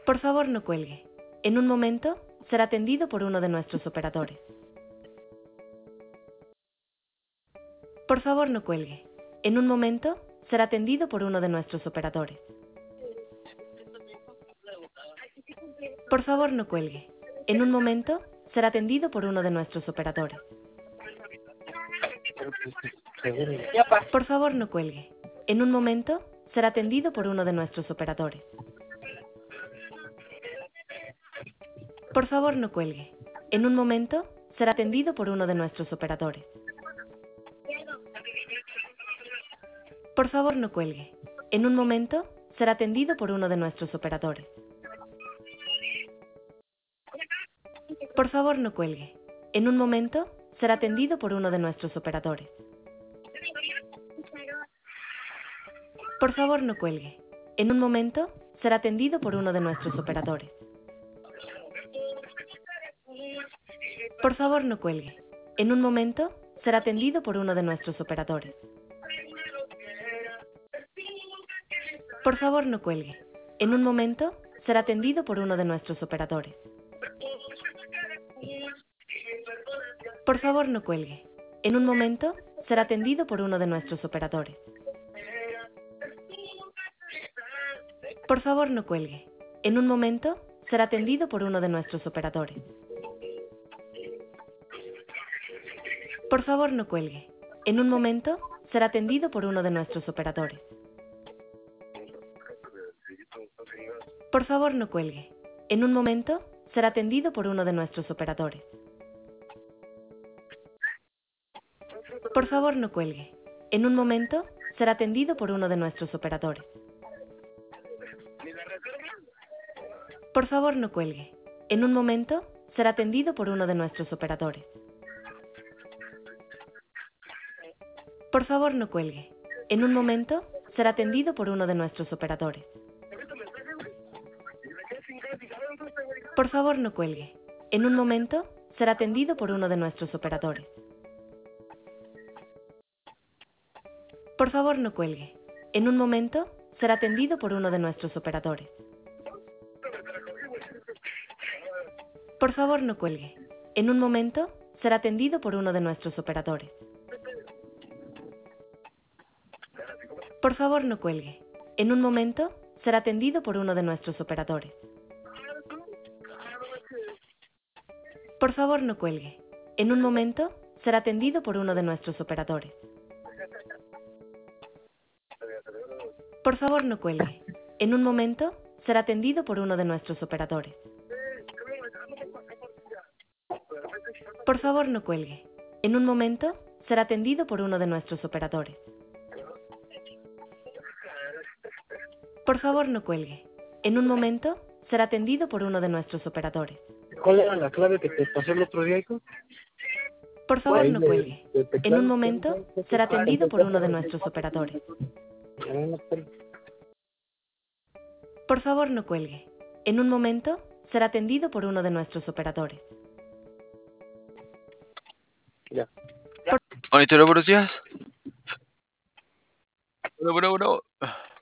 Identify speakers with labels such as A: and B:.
A: Por favor, no cuelgue. En un momento, será atendido por uno de nuestros operadores. Por favor, no cuelgue. En un momento, será atendido por uno de nuestros operadores. Por favor, no cuelgue. En un momento, será atendido por uno de nuestros operadores. Por favor, no cuelgue. En un momento, será atendido por uno de nuestros operadores. Por favor, no cuelgue. En un momento, será atendido por uno de nuestros operadores. Por favor, no cuelgue. En un momento, será atendido por uno de nuestros operadores. Por favor, no cuelgue. En un momento, será atendido por uno de nuestros operadores. Por favor, no cuelgue. En un momento, será atendido por uno de nuestros operadores. Por favor, no cuelgue. En un momento, será atendido por uno de nuestros operadores. Por favor, no cuelgue. En un momento, será atendido por uno de nuestros operadores. Por favor, no cuelgue. En un momento, será atendido por uno de nuestros operadores. Por favor, no cuelgue. En un momento, será atendido por uno de nuestros operadores. Por favor, no cuelgue. En un momento, será atendido por uno de nuestros operadores. Por favor, no cuelgue. En un momento, será atendido por uno de nuestros operadores. Por favor, no cuelgue. En un momento, será atendido por uno de nuestros operadores. Por favor, no cuelgue. En un momento, será atendido por uno de nuestros operadores. Por favor, no cuelgue. En un momento, será atendido por uno de nuestros operadores. Por favor, no cuelgue. En un momento, será atendido por uno de nuestros operadores. Por favor, no cuelgue. En un momento, será atendido por uno de nuestros operadores. Por favor, no cuelgue. En un momento, será atendido por uno de nuestros operadores. Por favor, no cuelgue. En un momento, será atendido por uno de nuestros operadores. Por favor, no cuelgue. En un momento, será atendido por uno de nuestros operadores. Por favor, no cuelgue. En un momento, será atendido por uno de nuestros operadores. Por favor, no cuelgue. En un momento, será atendido por uno de nuestros operadores. Por favor, no cuelgue. En un momento, será atendido por uno de nuestros operadores.
B: ¿Cuál era la clave que te pasé el otro día, hijo?
A: Por favor, no cuelgue. En un momento, será atendido por uno de nuestros operadores. Por favor, no cuelgue. En un momento, será atendido por uno de nuestros operadores.
B: Ya.
C: Hola, buenos días. Bueno.